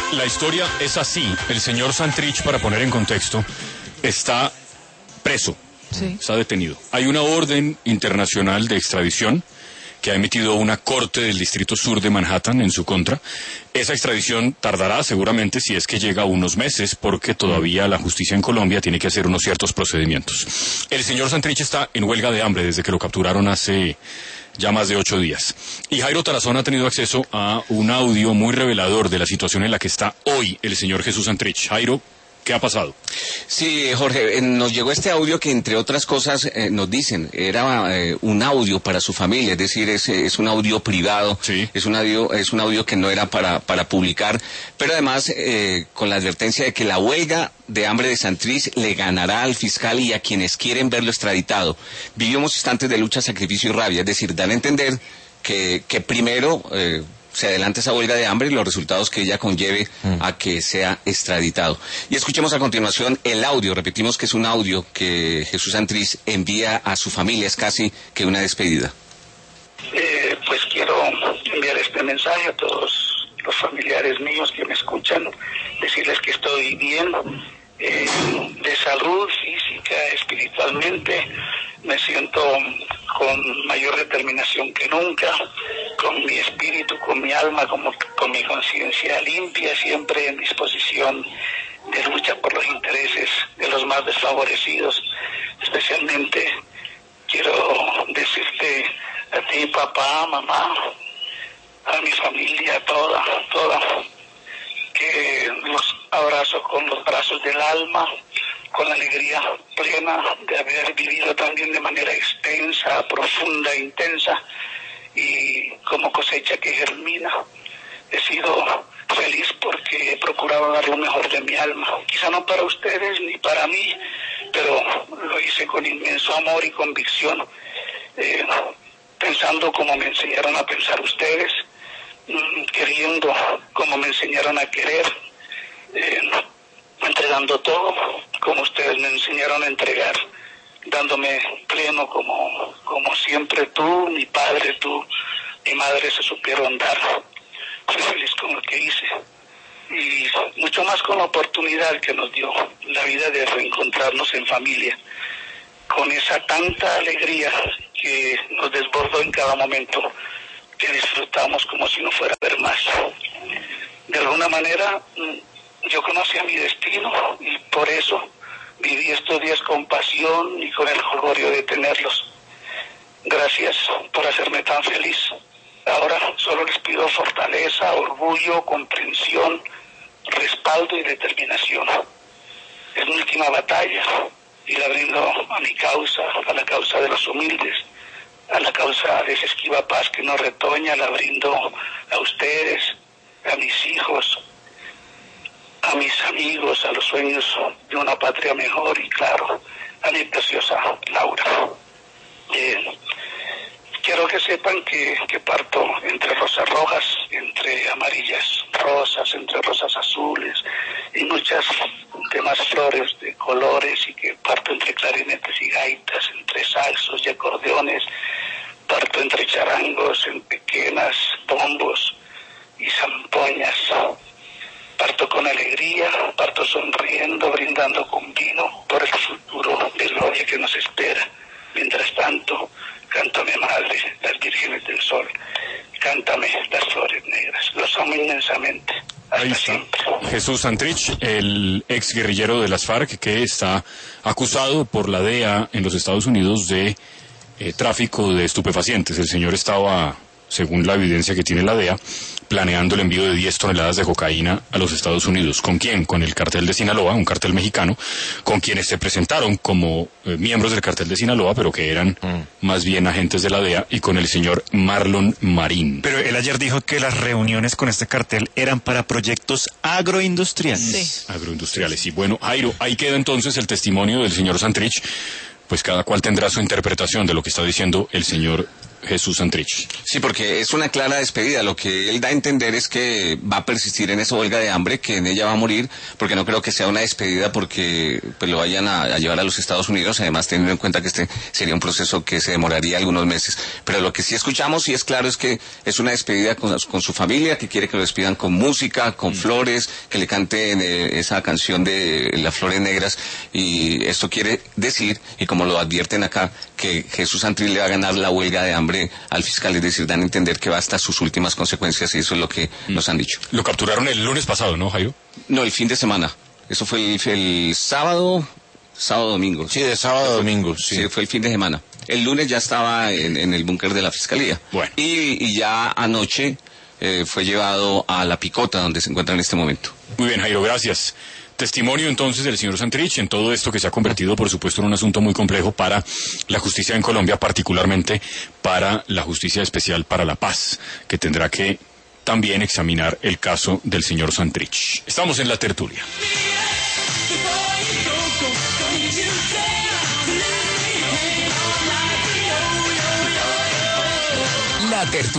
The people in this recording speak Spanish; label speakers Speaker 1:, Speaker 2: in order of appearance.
Speaker 1: La historia es así. El señor Santrich, para poner en contexto, está preso. Sí. Está detenido. Hay una orden internacional de extradición que ha emitido una corte del Distrito Sur de Manhattan en su contra. Esa extradición tardará seguramente, si es que llega, unos meses, porque todavía la justicia en Colombia tiene que hacer unos ciertos procedimientos. El señor Santrich está en huelga de hambre desde que lo capturaron hace ya más de 8 días. Y Jairo Tarazona ha tenido acceso a un audio muy revelador de la situación en la que está hoy el señor Jesús Santrich. Jairo, ¿qué ha pasado?
Speaker 2: Sí, Jorge, nos llegó este audio que, entre otras cosas, nos dicen, era un audio para su familia, es decir, es un audio privado,
Speaker 1: sí.
Speaker 2: es un audio que no era para publicar, pero además con la advertencia de que la huelga de hambre de Santrich le ganará al fiscal y a quienes quieren verlo extraditado. Vivimos instantes de lucha, sacrificio y rabia, es decir, dan a entender que primero se adelanta esa huelga de hambre y los resultados que ella conlleve a que sea extraditado. Y escuchemos a continuación el audio. Repetimos que es un audio que Jesús Santrich envía a su familia, es casi que una despedida.
Speaker 3: Pues quiero enviar este mensaje a todos los familiares míos que me escuchan, decirles que estoy bien, de salud física, espiritualmente. Me siento con mayor determinación que nunca, con mi espíritu, con mi alma, con mi conciencia limpia, siempre en disposición de lucha por los intereses de los más desfavorecidos. Especialmente quiero decirte a ti, papá, mamá, a mi familia, toda, que los abrazo con los brazos del alma, con la alegría plena de haber vivido también de manera extensa, profunda, intensa, y como cosecha que germina. He sido feliz porque he procurado dar lo mejor de mi alma, quizá no para ustedes ni para mí, pero lo hice con inmenso amor y convicción, pensando como me enseñaron a pensar ustedes, queriendo como me enseñaron a querer, entregando todo como ustedes me enseñaron a entregar, dándome pleno como siempre tú, mi padre, tú, mi madre se supieron dar. Fui feliz con lo que hice y mucho más con la oportunidad que nos dio la vida de reencontrarnos en familia, con esa tanta alegría que nos desbordó en cada momento, que disfrutamos como si no fuera a haber más. De alguna manera yo conocía mi destino y por eso viví estos días con pasión y con el jolgorio de tenerlos. Gracias por hacerme tan feliz. Ahora solo les pido fortaleza, orgullo, comprensión, respaldo y determinación. Es mi última batalla y la brindo a mi causa, a la causa de los humildes, a la causa de esa esquiva paz que no retoña. La brindo a ustedes, a mis hijos, a mis amigos, a los sueños de una patria mejor y, claro, a mi preciosa Laura. Quiero que sepan que parto entre rosas rojas, entre amarillas rosas, entre rosas azules y muchas demás flores de colores, y que parto entre clarinetes y gaitas, entre saxos y acordeones, parto entre charangos, en pequeñas bombos y zampoñas. Parto con alegría, parto sonriendo, brindando con vino por el futuro de gloria que nos espera. Mientras tanto, cántame, madre, las vírgenes del sol, cántame las flores negras. Los amo inmensamente. Hasta
Speaker 1: ahí está
Speaker 3: siempre.
Speaker 1: Jesús Santrich, el ex guerrillero de las FARC, que está acusado por la DEA en los Estados Unidos de tráfico de estupefacientes. El señor estaba, según la evidencia que tiene la DEA, planeando el envío de 10 toneladas de cocaína a los Estados Unidos. ¿Con quién? Con el cartel de Sinaloa, un cartel mexicano, con quienes se presentaron como miembros del cartel de Sinaloa, pero que eran más bien agentes de la DEA, y con el señor Marlon Marín.
Speaker 4: Pero él ayer dijo que las reuniones con este cartel eran para proyectos agroindustriales.
Speaker 1: Sí. Agroindustriales, y bueno, Jairo, ahí queda entonces el testimonio del señor Santrich. Pues cada cual tendrá su interpretación de lo que está diciendo el señor Jesús Santrich.
Speaker 2: Sí, porque es una clara despedida. Lo que él da a entender es que va a persistir en esa huelga de hambre, que en ella va a morir, porque no creo que sea una despedida porque pues, lo vayan a llevar a los Estados Unidos, además teniendo en cuenta que este sería un proceso que se demoraría algunos meses. Pero lo que sí escuchamos y es claro es que es una despedida con su familia, que quiere que lo despidan con música, con flores, que le canten esa canción de Las Flores Negras, y esto quiere decir, y como lo advierten acá, que Jesús Santrich le va a ganar la huelga de hambre al fiscal, es decir, dan a entender que va hasta sus últimas consecuencias, y eso es lo que nos han dicho.
Speaker 1: Lo capturaron el lunes pasado, ¿no, Jairo?
Speaker 2: No, el fin de semana. Eso fue el sábado domingo.
Speaker 5: Sí, de sábado a domingo, sí.
Speaker 2: Sí, fue el fin de semana. El lunes ya estaba en el búnker de la fiscalía.
Speaker 1: Bueno.
Speaker 2: Y ya anoche fue llevado a La Picota, donde se encuentra en este momento.
Speaker 1: Muy bien, Jairo, gracias. Testimonio entonces del señor Santrich en todo esto que se ha convertido, por supuesto, en un asunto muy complejo para la justicia en Colombia, particularmente para la Justicia Especial para la Paz, que tendrá que también examinar el caso del señor Santrich. Estamos en la tertulia.
Speaker 6: La tertulia.